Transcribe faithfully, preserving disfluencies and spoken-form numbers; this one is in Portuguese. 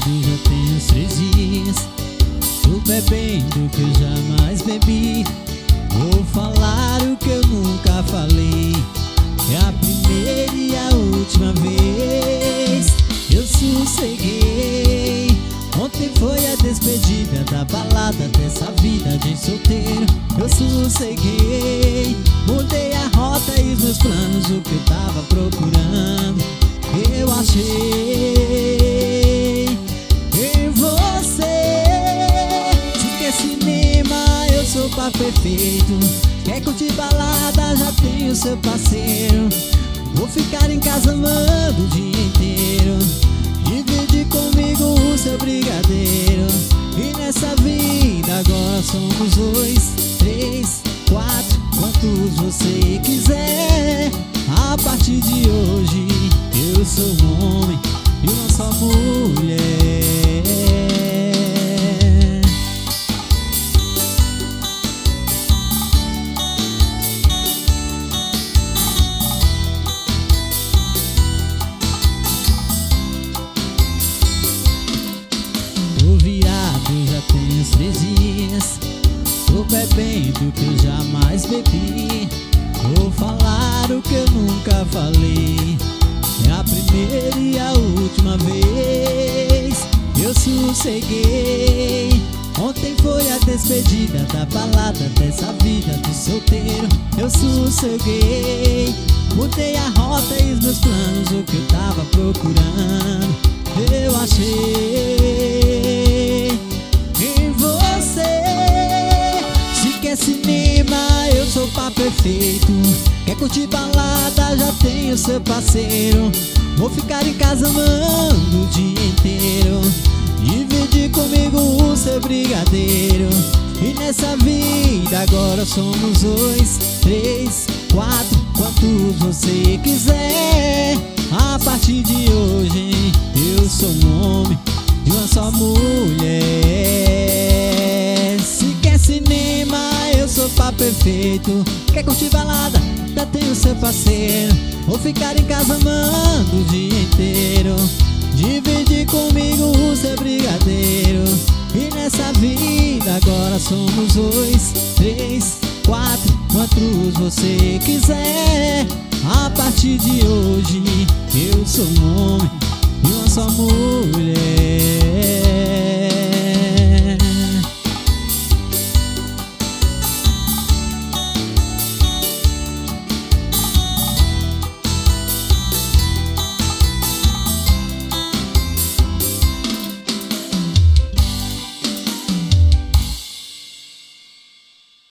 já tem uns três dias. Tô bebendo que eu jamais bebi. Vou falar o que eu nunca falei. É a primeira e a última vez. Eu sosseguei. Ontem foi a despedida da balada, dessa vida de solteiro. Eu sosseguei. Mudei a rota e os meus planos, o que eu tava procurando eu achei em você. Se quer cinema, eu sou par perfeito. Quer curtir balada, já tem o seu parceiro. Vou ficar em casa amando o dia inteiro. Divide comigo o seu brigadeiro. E nessa vida agora somos dois, três, quatro, quantos você quiser. A partir de hoje eu sou um homem e uma só mulher. Tô virado, já tenho uns três dias. Tô bebendo que eu jamais bebi. Vou falar o que eu nunca falei. É a primeira e a última vez. Eu sosseguei. Ontem foi a despedida da balada, dessa vida de solteiro. Eu sosseguei. Mudei a rota e os meus planos, o que eu tava procurando eu achei em você. Se quer cinema, eu sou par perfeito. Quer curtir balada, já tem o seu parceiro. Vou ficar em casa amando o dia inteiro. Divide comigo o seu brigadeiro. E nessa vida agora somos dois, três, quatro, quantos você quiser. A partir de hoje eu sou um homem de uma só mulher. Se quer cinema, eu sou par perfeito. Quer curtir balada, já tem o seu parceiro. Vou ficar em casa amando o dia inteiro. Divide comigo o seu brigadeiro. E nessa vida agora somos dois, três, quatro, quantos você quiser. A partir de hoje eu sou um homem e uma só mulher.